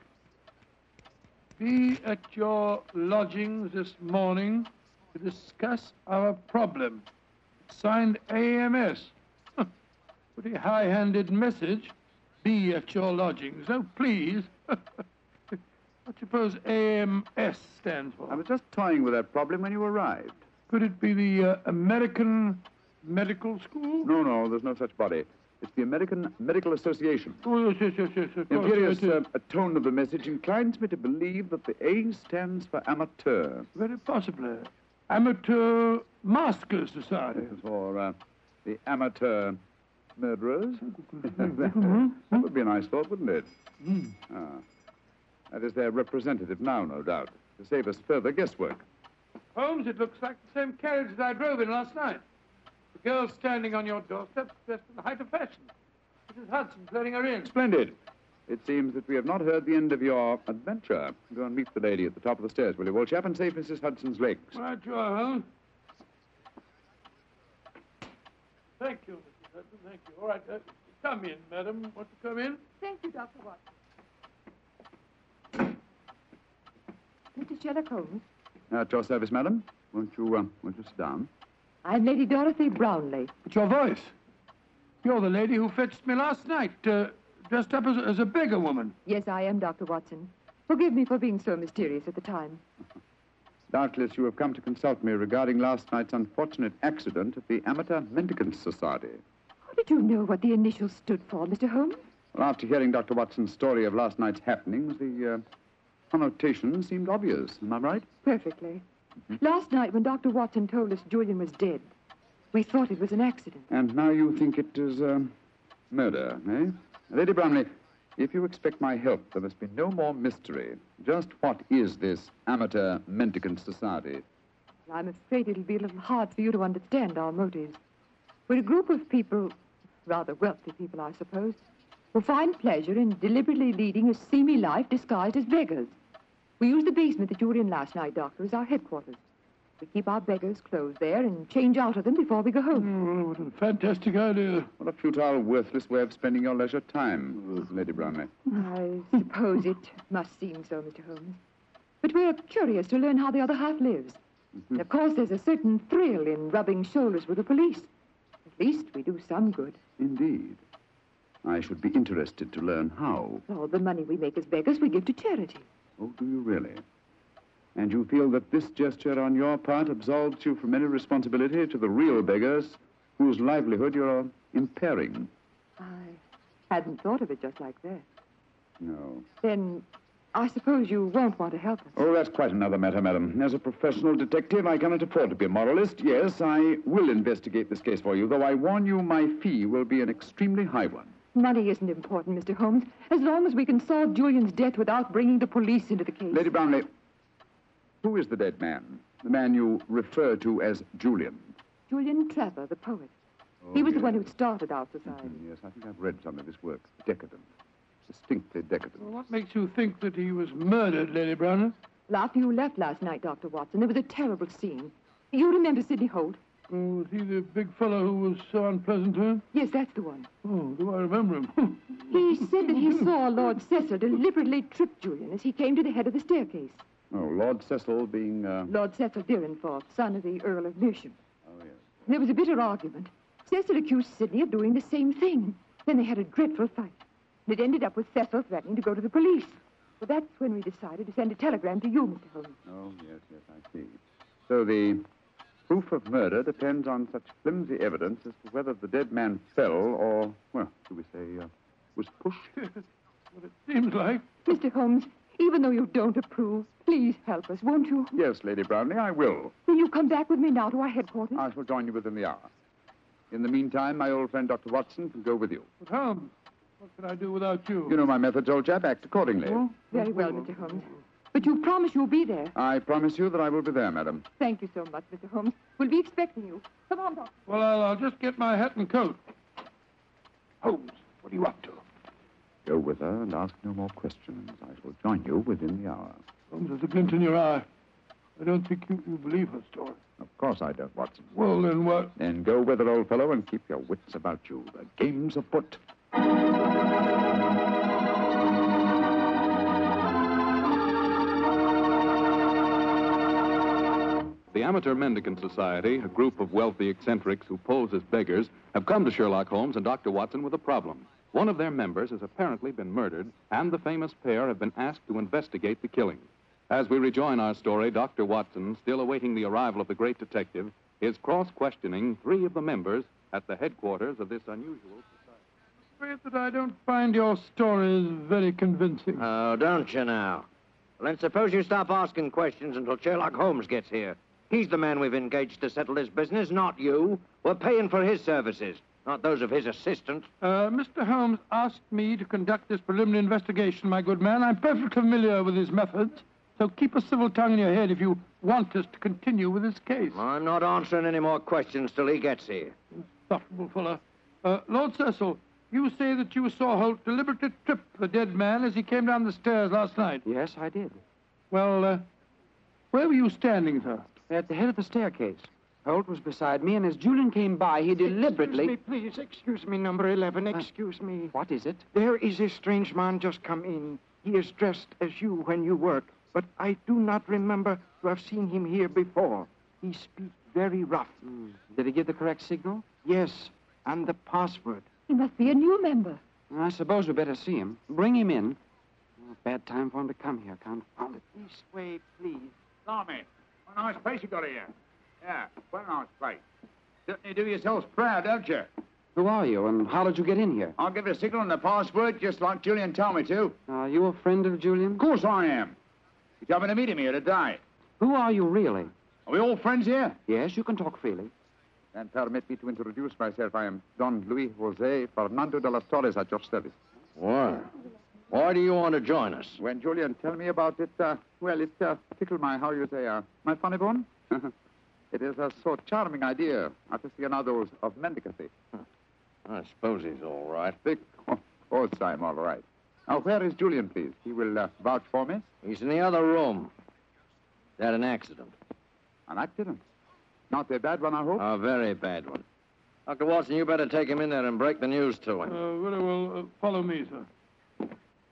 Be at your lodgings this morning to discuss our problem. Signed A M S. Pretty high-handed message. Be at your lodgings. Oh, please. What suppose A M S stands for? I was just toying with that problem when you arrived. Could it be the uh, American Medical School? No, no, there's no such body. It's the American Medical Association. Oh, yes, yes, yes, yes, of The course. imperious yes, yes. uh, tone of the message inclines me to believe that the A stands for amateur. Very possibly. Amateur Masker Society. Or uh, the amateur murderers. that, Mhm. that would be a nice thought, wouldn't it? Mm. Ah. That is their representative now, no doubt, to save us further guesswork. Holmes, it looks like the same carriage that I drove in last night. The girl standing on your doorstep, dressed in the height of fashion. Missus Hudson letting her in. Splendid. It seems that we have not heard the end of your adventure. Go and meet the lady at the top of the stairs, will you, old chap, and save Missus Hudson's legs. Right, you are, Holmes. Thank you, Missus Hudson, thank you. All right, uh, come in, madam. Want to come in? Thank you, Doctor Watson. Mister Sherlock Holmes, At your service, madam. Won't you, uh, won't you sit down? I'm Lady Dorothy Brownlee. It's your voice. You're the lady who fetched me last night, uh, dressed up as, as a beggar woman. Yes, I am, Doctor Watson. Forgive me for being so mysterious at the time. Doubtless you have come to consult me regarding last night's unfortunate accident at the Amateur Mendicants Society. How did you know what the initials stood for, Mister Holmes? Well, after hearing Doctor Watson's story of last night's happenings, the uh, connotation seemed obvious. Am I right? Perfectly. Last night, when Doctor Watson told us Julian was dead, we thought it was an accident. And now you think it is um, murder, eh? Lady Bromley, if you expect my help, there must be no more mystery. Just what is this Amateur Mendicant Society? I'm afraid it'll be a little hard for you to understand our motives. We're a group of people, rather wealthy people, I suppose, who find pleasure in deliberately leading a seamy life disguised as beggars. We use the basement that you were in last night, Doctor, as our headquarters. We keep our beggars' clothes there and change out of them before we go home. Oh, what a fantastic idea. What a futile, worthless way of spending your leisure time, Lady Bromley. I suppose it must seem so, Mister Holmes. But we're curious to learn how the other half lives. Mm-hmm. And of course, there's a certain thrill in rubbing shoulders with the police. At least we do some good. Indeed. I should be interested to learn how. All the money we make as beggars we give to charity. Oh, do you really? And you feel that this gesture on your part absolves you from any responsibility to the real beggars whose livelihood you're impairing? I hadn't thought of it just like that. No. Then I suppose you won't want to help us. Oh, that's quite another matter, madam. As a professional detective, I cannot afford to be a moralist. Yes, I will investigate this case for you, though I warn you my fee will be an extremely high one. Money isn't important, Mister Holmes, as long as we can solve Julian's death without bringing the police into the case. Lady Brownlee, who is the dead man? The man you refer to as Julian? Julian Trevor, the poet. Oh, he was yes. the one who started our society. Mm, yes, I think I've read some of his work. Decadent. Distinctly decadent. Well, what makes you think that he was murdered, Lady Brownlee? Well, after you left last night, Doctor Watson, there was a terrible scene. You remember Sidney Holt? Oh, was he the big fellow who was so unpleasant to him? Yes, that's the one. Oh, do I remember him? He said that he saw Lord Cecil deliberately trip Julian as he came to the head of the staircase. Oh, Lord Cecil being, uh... Lord Cecil Dyrenforth, son of the Earl of Meersham. Oh, yes. There was a bitter argument. Cecil accused Sidney of doing the same thing. Then they had a dreadful fight. And it ended up with Cecil threatening to go to the police. Well, that's when we decided to send a telegram to you, Mister Holmes. Oh, yes, yes, I see. So the proof of murder depends on such flimsy evidence as to whether the dead man fell or, well, should we say, uh, was pushed? What it seems like. Mister Holmes, even though you don't approve, please help us, won't you? Yes, Lady Brownlee, I will. Will you come back with me now to our headquarters? I shall join you within the hour. In the meantime, my old friend Doctor Watson can go with you. But Holmes, what can I do without you? You know my methods, old chap. Act accordingly. Oh? Very well, Mister Holmes. But you promise you'll be there. I promise you that I will be there, madam. Thank you so much, Mister Holmes. We'll be expecting you. Come on, Doctor. Well, I'll, I'll just get my hat and coat. Holmes, what are you up to? Go with her and ask no more questions. I shall join you within the hour. Holmes, there's a glint in your eye. I don't think you, you believe her story. Of course I don't, Watson. Well, then what? Then go with her, old fellow, and keep your wits about you. The game's afoot. Amateur Mendicant Society, a group of wealthy eccentrics who pose as beggars, have come to Sherlock Holmes and Doctor Watson with a problem. One of their members has apparently been murdered, and the famous pair have been asked to investigate the killing. As we rejoin our story, Doctor Watson, still awaiting the arrival of the great detective, is cross-questioning three of the members at the headquarters of this unusual society. I'm afraid that I don't find your stories very convincing. Oh, don't you now? Well, then suppose you stop asking questions until Sherlock Holmes gets here. He's the man we've engaged to settle this business, not you. We're paying for his services, not those of his assistant. Uh, Mister Holmes asked me to conduct this preliminary investigation, my good man. I'm perfectly familiar with his methods, so keep a civil tongue in your head if you want us to continue with this case. I'm not answering any more questions till he gets here. Insufferable fellow. Uh, Lord Cecil, you say that you saw Holt deliberately trip the dead man as he came down the stairs last night. Yes, I did. Well, uh, where were you standing, sir? At the head of the staircase. Holt was beside me, and as Julian came by, he deliberately... Excuse me, please. Excuse me, number eleven. Excuse uh, me. What is it? There is a strange man just come in. He is dressed as you when you work, but I do not remember to have seen him here before. He speaks very rough. Mm. Did he give the correct signal? Yes, and the password. He must be a new member. I suppose we better see him. Bring him in. Oh, bad time for him to come here, confound it. This way, please. Tommy, what a nice place you got here. Yeah, what a nice place. Certainly do yourselves proud, don't you? Who are you, and how did you get in here? I'll give you a signal and the password, just like Julian told me to. Are you a friend of Julian? Of course I am. He told me to meet him here today. Who are you, really? Are we all friends here? Yes, you can talk freely. And permit me to introduce myself. I am Don Luis Jose Fernando de las Torres at your service. Why? Why do you want to join us? When Julian tell me about it, uh, well, it uh, tickled my, how you say, uh, my funny bone. It is a so charming idea, aficionados of mendicancy. I suppose he's all right. Big, oh, oh, I'm all right. Now, where is Julian, please? He will uh, vouch for me? He's in the other room. He had an accident. An accident? Not a bad one, I hope? A very bad one. Doctor Watson, you better take him in there and break the news to him. Uh, very well. Uh, follow me, sir.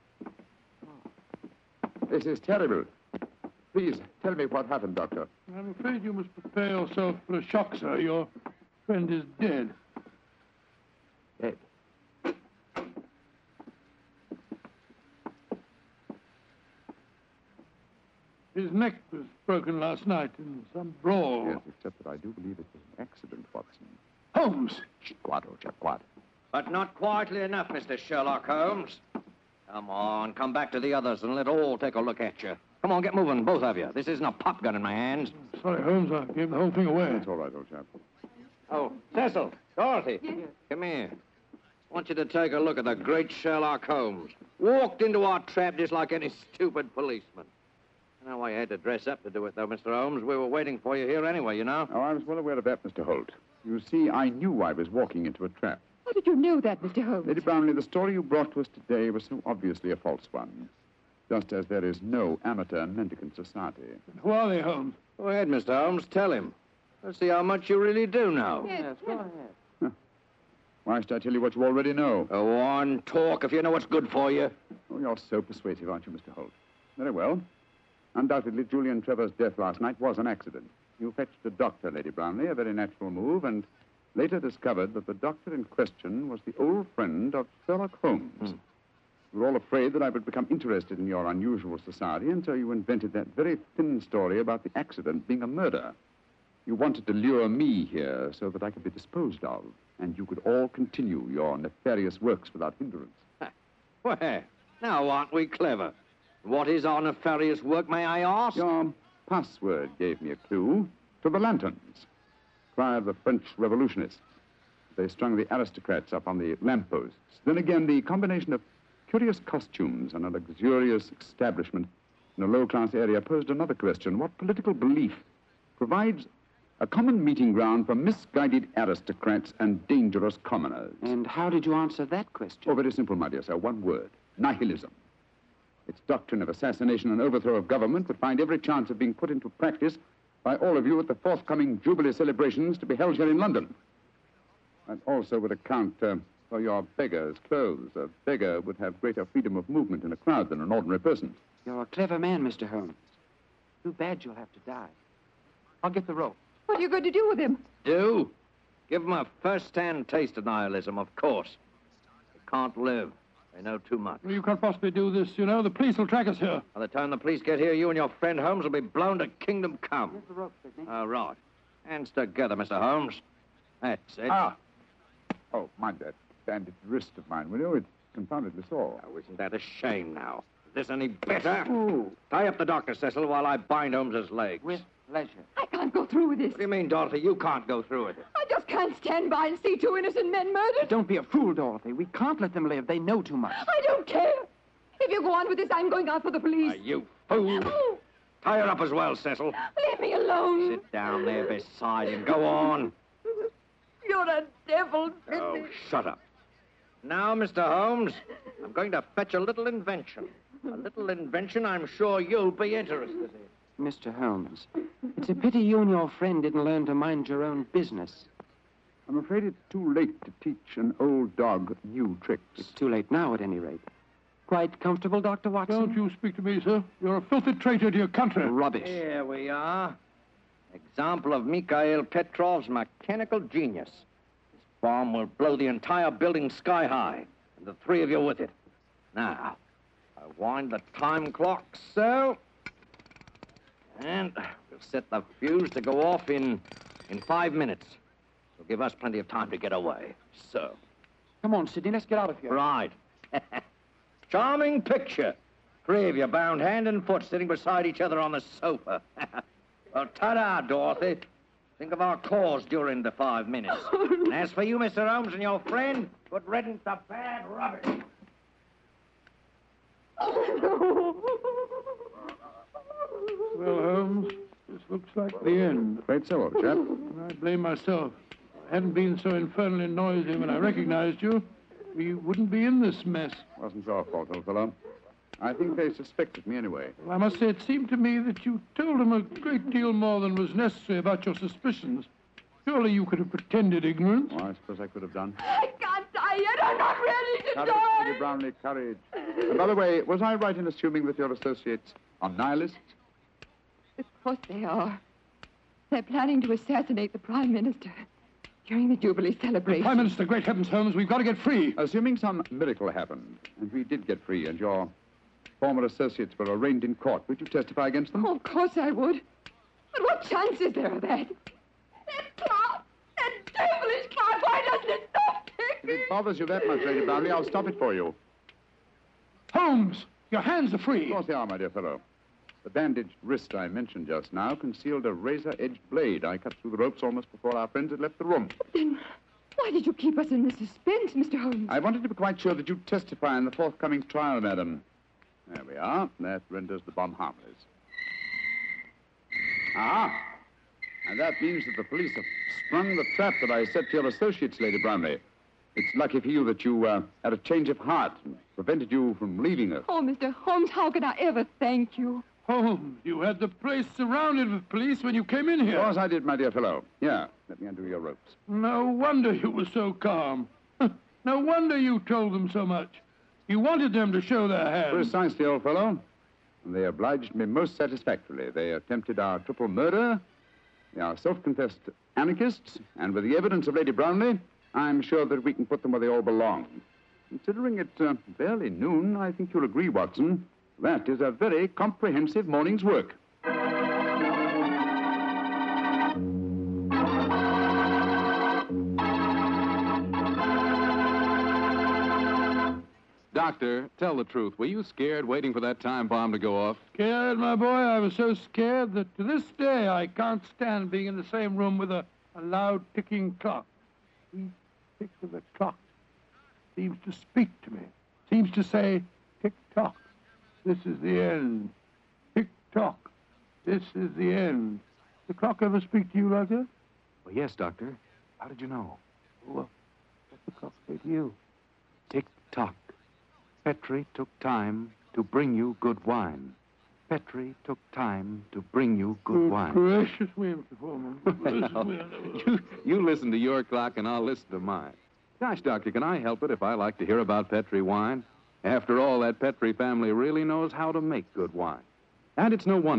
This is terrible. Please, tell me what happened, Doctor. I'm afraid you must prepare yourself for a shock, sir. Your friend is dead. Dead? His neck was broken last night in some brawl. Yes, except that I do believe it was an accident, Watson. Holmes! Chiquado, Chiquado. But not quietly enough, Mister Sherlock Holmes. Come on, come back to the others and let all take a look at you. Come on, get moving, both of you. This isn't a pop gun in my hands. Sorry, Holmes, I gave the whole thing away. That's all right, old chap. Oh, Cecil, Dorothy, yes. Come here. I want you to take a look at the great Sherlock Holmes. Walked into our trap just like any stupid policeman. I know why you had to dress up to do it, though, Mister Holmes. We were waiting for you here anyway, you know. Oh, I was well aware of that, Mister Holt. You see, I knew I was walking into a trap. How did you know that, Mister Holmes? Lady Brownlee, the story you brought to us today was so obviously a false one. Just as there is no amateur mendicant society. Who are they, Holmes? Go ahead, Mister Holmes. Tell him. Let's see how much you really do know. Yes, go ahead. Huh. Why should I tell you what you already know? Go on, talk if you know what's good for you. Oh, you're so persuasive, aren't you, Mister Holt? Very well. Undoubtedly, Julian Trevor's death last night was an accident. You fetched a doctor, Lady Brownlee, a very natural move, and later discovered that the doctor in question was the old friend of Sherlock Holmes. Mm. You were all afraid that I would become interested in your unusual society, and so you invented that very thin story about the accident being a murder. You wanted to lure me here so that I could be disposed of, and you could all continue your nefarious works without hindrance. Well, now aren't we clever? What is our nefarious work, may I ask? Your password gave me a clue to the lanterns. Cry of the French revolutionists. They strung the aristocrats up on the lampposts. Then again, the combination of curious costumes and a luxurious establishment in a low-class area posed another question. What political belief provides a common meeting ground for misguided aristocrats and dangerous commoners? And how did you answer that question? Oh, very simple, my dear sir. One word. Nihilism. Its doctrine of assassination and overthrow of government would find every chance of being put into practice by all of you at the forthcoming Jubilee celebrations to be held here in London. And also would account uh, for your beggar's clothes. A beggar would have greater freedom of movement in a crowd than an ordinary person. You're a clever man, Mister Holmes. Too bad you'll have to die. I'll get the rope. What are you going to do with him? Do? Give him a first-hand taste of nihilism, of course. He can't live. They know too much. Well, you can't possibly do this, you know. The police will track us here. By the time the police get here, you and your friend Holmes will be blown to kingdom come. Here's the rope, Sidney. Oh, right. Hands together, Mister Holmes. That's it. Ah. Oh, mind that bandaged wrist of mine, will you? It's confoundedly sore. Oh, isn't that a shame now? Is this any better? Ooh. Tie up the doctor, Cecil, while I bind Holmes's legs. With pleasure. I can't go through with this. What do you mean, Dorothy? You can't go through with it. I just can't stand by and see two innocent men murdered. Don't be a fool, Dorothy. We can't let them live. They know too much. I don't care. If you go on with this, I'm going out for the police. Ah, you fool. Oh, Tie her up as well, Cecil. leave me alone. Sit down there beside him. Go on. You're a devil, Sidney. Oh, shut up. Now, Mister Holmes, I'm going to fetch a little invention. A little invention I'm sure you'll be interested in. Mister Holmes, it's a pity you and your friend didn't learn to mind your own business. I'm afraid it's too late to teach an old dog new tricks. It's too late now, at any rate. Quite comfortable, Doctor Watson? Don't you speak to me, sir. You're a filthy traitor to your country. Rubbish. Here we are. Example of Mikhail Petrov's mechanical genius. This bomb will blow the entire building sky high, and the three of you with it. Now, I wind the time clock so. And we'll set the fuse to go off in in five minutes. It'll give us plenty of time to get away. So. Come on, Sidney, let's get out of here. Right. Charming picture. Three of you bound hand and foot sitting beside each other on the sofa. Well, ta-da, Dorothy. Think of our cause during the five minutes. And as for you, Mister Holmes, and your friend, good riddance to bad rubbish. Well, Holmes, this looks like the end. Afraid so, old chap. I blame myself. If I hadn't been so infernally noisy when I recognized you, we wouldn't be in this mess. Wasn't your fault, old fellow. I think they suspected me anyway. Well, I must say, it seemed to me that you told them a great deal more than was necessary about your suspicions. Surely you could have pretended ignorance. Oh, I suppose I could have done. I can't die yet. I'm not ready to Courage, die. Lady Brownlee, courage. And by the way, was I right in assuming that your associates are nihilists? Of course they are. They're planning to assassinate the Prime Minister during the Jubilee celebration. Prime Minister, great heavens, Holmes, we've got to get free. Assuming some miracle happened, and we did get free, and your former associates were arraigned in court, would you testify against them? Oh, of course I would. But what chance is there of that? That clock! That devilish clock! Why doesn't it stop ticking? If it bothers you that much, Lady Brownlee, I'll stop it for you. Holmes, your hands are free. Of course they are, my dear fellow. The bandaged wrist I mentioned just now concealed a razor-edged blade. I cut through the ropes almost before our friends had left the room. Then why did you keep us in this suspense, Mister Holmes? I wanted to be quite sure that you'd testify in the forthcoming trial, madam. There we are. That renders the bomb harmless. Ah! And that means that the police have sprung the trap that I set to your associates, Lady Brownlee. It's lucky for you that you uh, had a change of heart and prevented you from leaving us. Oh, Mister Holmes, how can I ever thank you? Holmes, you had the place surrounded with police when you came in here. Of course I did, my dear fellow. Yeah, let me undo your ropes. No wonder you were so calm. No wonder you told them so much. You wanted them to show their hands. Precisely, old fellow. And they obliged me most satisfactorily. They attempted our triple murder. They are self-confessed anarchists. And with the evidence of Lady Brownlee, I'm sure that we can put them where they all belong. Considering it uh, barely noon, I think you'll agree, Watson, that is a very comprehensive morning's work. Doctor, tell the truth. Were you scared waiting for that time bomb to go off? Scared, my boy? I was so scared that to this day I can't stand being in the same room with a, a loud ticking clock. Each tick of the clock seems to speak to me. Seems to say, tick-tock, this is the end. Tick-tock, this is the end. Does the clock ever speak to you like that? Well, yes, Doctor. How did you know? Well, what's the clock say to you? Tick-tock. Petri took time to bring you good wine. Petri took time to bring you good Oh, wine. Gracious me, Mister Foreman. Gracious Well, me. you, you listen to your clock and I'll listen to mine. Gosh, Doctor, can I help it if I like to hear about Petri wine? After all, that Petri family really knows how to make good wine. And it's no wonder.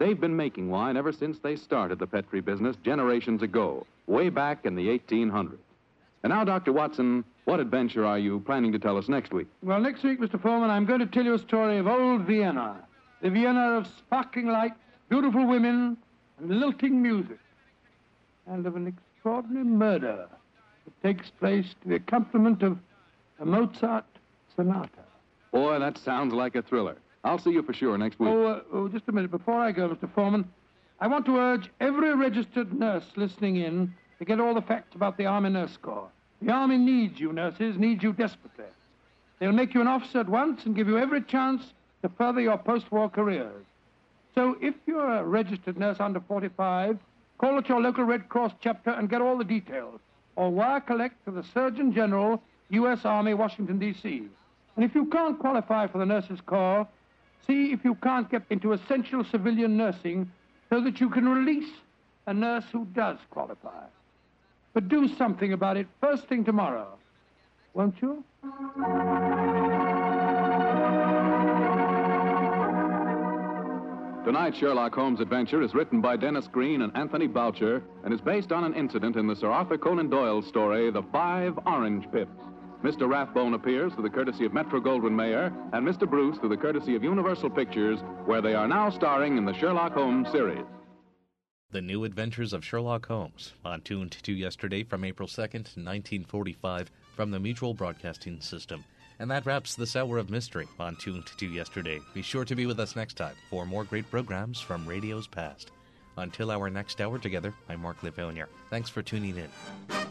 They've been making wine ever since they started the Petri business generations ago, way back in the eighteen hundreds. And now, Doctor Watson, what adventure are you planning to tell us next week? Well, next week, Mister Foreman, I'm going to tell you a story of old Vienna. The Vienna of sparkling lights, beautiful women, and lilting music. And of an extraordinary murder that takes place to the accompaniment of a Mozart sonata. Boy, that sounds like a thriller. I'll see you for sure next week. Oh, uh, oh, just a minute. Before I go, Mister Foreman, I want to urge every registered nurse listening in to get all the facts about the Army Nurse Corps. The Army needs you, nurses, needs you desperately. They'll make you an officer at once and give you every chance to further your post-war careers. So if you're a registered nurse under forty-five, call at your local Red Cross chapter and get all the details. Or wire collect to the Surgeon General, U S Army, Washington, D C And if you can't qualify for the Nurses Corps, see if you can't get into essential civilian nursing so that you can release a nurse who does qualify. But do something about it first thing tomorrow, won't you? Tonight's Sherlock Holmes adventure is written by Dennis Green and Anthony Boucher and is based on an incident in the Sir Arthur Conan Doyle story, The Five Orange Pips. Mister Rathbone appears through the courtesy of Metro-Goldwyn-Mayer and Mister Bruce through the courtesy of Universal Pictures, where they are now starring in the Sherlock Holmes series. The New Adventures of Sherlock Holmes, on Tuned to Yesterday from April second, nineteen forty-five, from the Mutual Broadcasting System. And that wraps this hour of mystery on Tuned to Yesterday. Be sure to be with us next time for more great programs from radio's past. Until our next hour together, I'm Mark Livonier. Thanks for tuning in.